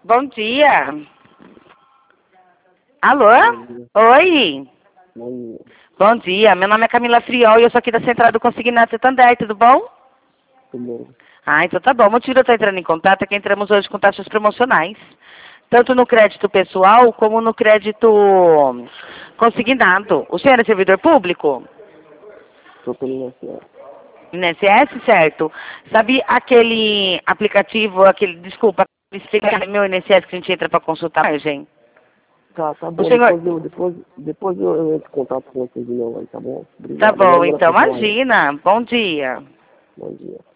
Bom dia. Alô? Bom dia. Oi. Bom dia. Bom dia. Meu nome é Camila Friol e eu sou aqui da Central do Consignato Santander, tudo bom? Tudo bom? Ah, então tá bom. O motivo de eu estar entrando em contato é que entramos hoje com taxas promocionais, tanto no crédito pessoal como no crédito consignado. O senhor é servidor público? Tô pelo INSS. INSS, certo? Sabe aquele aplicativo, desculpa, explica meu INSS que a gente entra para consultar, gente? Tá O bom. senhor, Depois eu entro em contato com vocês de novo aí, tá bom? tá Obrigado. bom, Agora então pra falar aí. imagina. Bom dia. Bom dia.